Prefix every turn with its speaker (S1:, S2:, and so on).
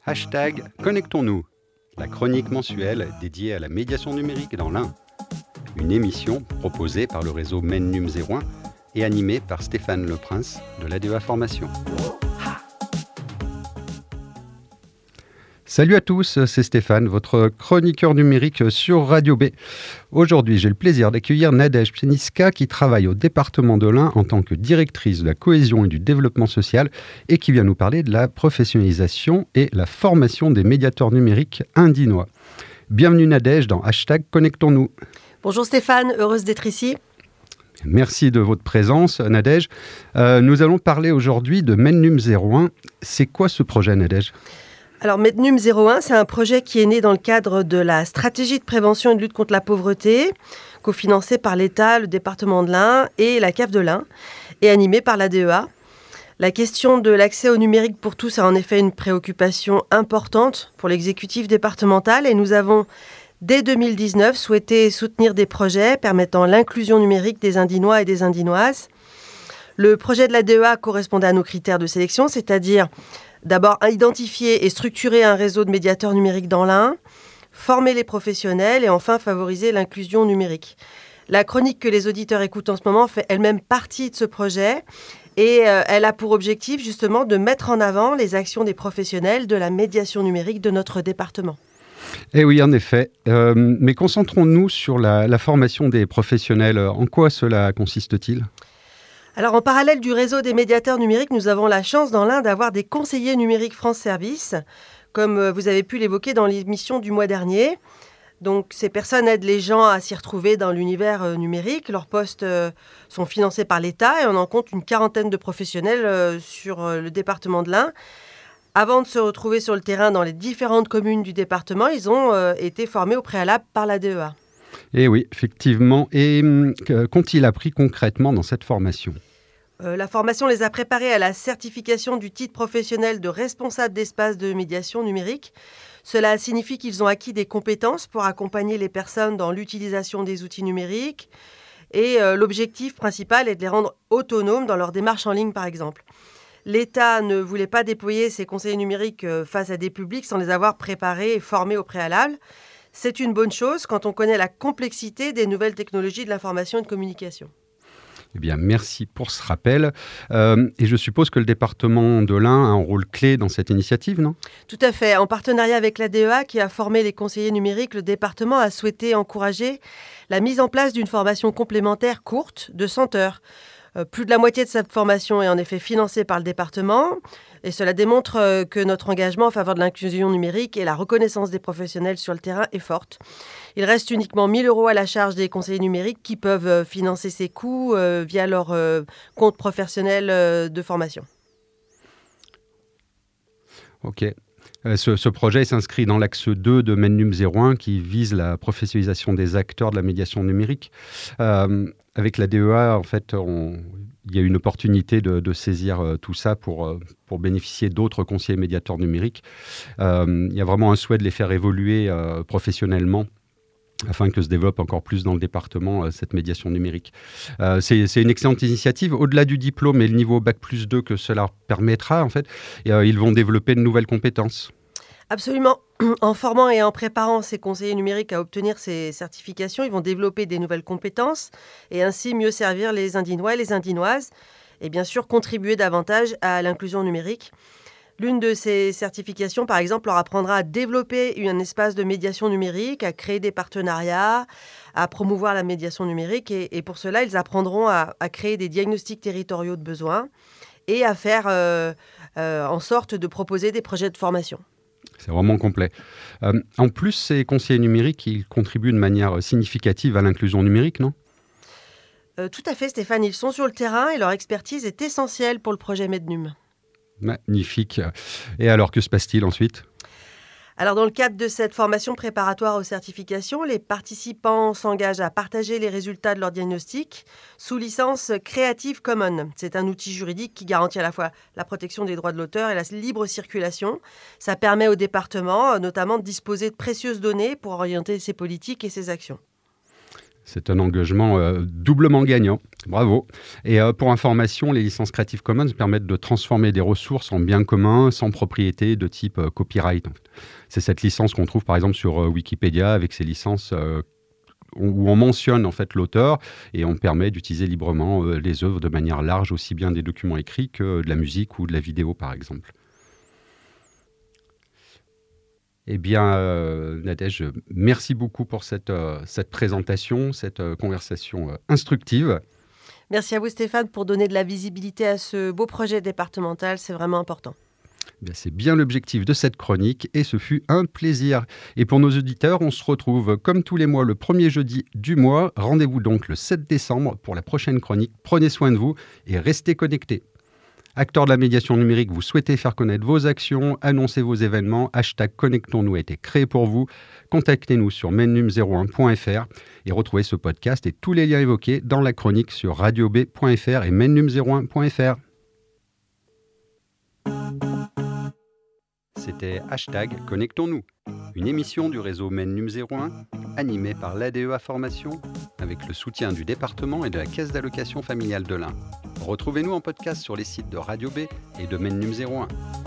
S1: #Connectons-nous, la chronique mensuelle dédiée à la médiation numérique dans l'Ain. Une émission proposée par le réseau MENNUM 01 et animée par Stéphane Leprince de l'ADEA Formation. Salut à tous, c'est Stéphane, votre chroniqueur numérique sur Radio B. Aujourd'hui, j'ai le plaisir d'accueillir Nadège Peniska qui travaille au département de l'Ain en tant que directrice de la cohésion et du développement social et qui vient nous parler de la professionnalisation et la formation des médiateurs numériques indinois. Bienvenue Nadège dans #Connectons-nous.
S2: Bonjour Stéphane, heureuse d'être ici.
S1: Merci de votre présence Nadège. Nous allons parler aujourd'hui de MENNUM 01. C'est quoi ce projet Nadège ?
S2: Alors MENNUM 01, c'est un projet qui est né dans le cadre de la stratégie de prévention et de lutte contre la pauvreté, cofinancé par l'État, le département de l'Ain et la CAF de l'Ain, et animé par l'ADEA. La question de l'accès au numérique pour tous a en effet une préoccupation importante pour l'exécutif départemental et nous avons, dès 2019, souhaité soutenir des projets permettant l'inclusion numérique des Indinois et des Indinoises. Le projet de l'ADEA correspondait à nos critères de sélection, c'est-à-dire d'abord, identifier et structurer un réseau de médiateurs numériques dans l'Ain, former les professionnels et enfin favoriser l'inclusion numérique. La chronique que les auditeurs écoutent en ce moment fait elle-même partie de ce projet et elle a pour objectif justement de mettre en avant les actions des professionnels de la médiation numérique de notre département.
S1: Eh oui, en effet. Mais concentrons-nous sur la formation des professionnels. En quoi cela consiste-t-il ?
S2: Alors, en parallèle du réseau des médiateurs numériques, nous avons la chance dans l'Ain d'avoir des conseillers numériques France Service, comme vous avez pu l'évoquer dans l'émission du mois dernier. Donc, ces personnes aident les gens à s'y retrouver dans l'univers numérique. Leurs postes sont financés par l'État et on en compte une quarantaine de professionnels sur le département de l'Ain. Avant de se retrouver sur le terrain dans les différentes communes du département, ils ont été formés au préalable par l'ADEA.
S1: Eh oui, effectivement. Et qu'ont-ils appris concrètement dans cette formation ?
S2: La formation les a préparés à la certification du titre professionnel de responsable d'espace de médiation numérique. Cela signifie qu'ils ont acquis des compétences pour accompagner les personnes dans l'utilisation des outils numériques. Et l'objectif principal est de les rendre autonomes dans leur démarche en ligne, par exemple. L'État ne voulait pas déployer ses conseillers numériques face à des publics sans les avoir préparés et formés au préalable. C'est une bonne chose quand on connaît la complexité des nouvelles technologies de l'information et de communication.
S1: Eh bien, merci pour ce rappel. Et je suppose que le département de l'Ain a un rôle clé dans cette initiative, non ?
S2: Tout à fait. En partenariat avec l'ADEA, qui a formé les conseillers numériques, le département a souhaité encourager la mise en place d'une formation complémentaire courte de 100 heures. Plus de la moitié de cette formation est en effet financée par le département et cela démontre que notre engagement en faveur de l'inclusion numérique et la reconnaissance des professionnels sur le terrain est forte. Il reste uniquement 1 000 € à la charge des conseillers numériques qui peuvent financer ces coûts via leur compte professionnel de formation.
S1: Ok. Ce projet s'inscrit dans l'axe 2 de MENNUM 01 qui vise la professionnalisation des acteurs de la médiation numérique. Avec la DEA, en fait, il y a une opportunité de saisir tout ça pour bénéficier d'autres conseillers médiateurs numériques. Il y a vraiment un souhait de les faire évoluer professionnellement afin que se développe encore plus dans le département cette médiation numérique. C'est une excellente initiative. Au-delà du diplôme et le niveau Bac+2 que cela permettra, en fait, ils vont développer de nouvelles compétences.
S2: Absolument. En formant et en préparant ces conseillers numériques à obtenir ces certifications, ils vont développer des nouvelles compétences et ainsi mieux servir les Indinois et les Indinoises et bien sûr contribuer davantage à l'inclusion numérique. L'une de ces certifications, par exemple, leur apprendra à développer un espace de médiation numérique, à créer des partenariats, à promouvoir la médiation numérique. Et pour cela, ils apprendront à créer des diagnostics territoriaux de besoins et à faire en sorte de proposer des projets de formation.
S1: C'est vraiment complet. En plus, ces conseillers numériques, ils contribuent de manière significative à l'inclusion numérique, non ?
S2: Tout à fait, Stéphane. Ils sont sur le terrain et leur expertise est essentielle pour le projet MENNUM.
S1: Magnifique. Et alors, que se passe-t-il ensuite ?
S2: Alors, dans le cadre de cette formation préparatoire aux certifications, les participants s'engagent à partager les résultats de leur diagnostic sous licence Creative Commons. C'est un outil juridique qui garantit à la fois la protection des droits de l'auteur et la libre circulation. Ça permet au département, notamment, de disposer de précieuses données pour orienter ses politiques et ses actions.
S1: C'est un engagement doublement gagnant. Bravo. Et pour information, les licences Creative Commons permettent de transformer des ressources en biens communs sans propriété de type copyright. C'est cette licence qu'on trouve par exemple sur Wikipédia avec ces licences où on mentionne en fait l'auteur et on permet d'utiliser librement les œuvres de manière large, aussi bien des documents écrits que de la musique ou de la vidéo par exemple. Eh bien, Nadège, merci beaucoup pour cette présentation, cette conversation instructive.
S2: Merci à vous Stéphane pour donner de la visibilité à ce beau projet départemental, c'est vraiment important.
S1: C'est bien l'objectif de cette chronique et ce fut un plaisir. Et pour nos auditeurs, on se retrouve comme tous les mois le premier jeudi du mois. Rendez-vous donc le 7 décembre pour la prochaine chronique. Prenez soin de vous et restez connectés. Acteurs de la médiation numérique, vous souhaitez faire connaître vos actions, annoncer vos événements, #Connectons-nous a été créé pour vous. Contactez-nous sur mennum01.fr et retrouvez ce podcast et tous les liens évoqués dans la chronique sur radiob.fr et mennum01.fr. C'était #Connectons-nous, une émission du réseau Mennum 01, animée par l'ADEA Formation, avec le soutien du département et de la Caisse d'allocation familiale de l'Ain. Retrouvez-nous en podcast sur les sites de Radio B et de Mennum 01.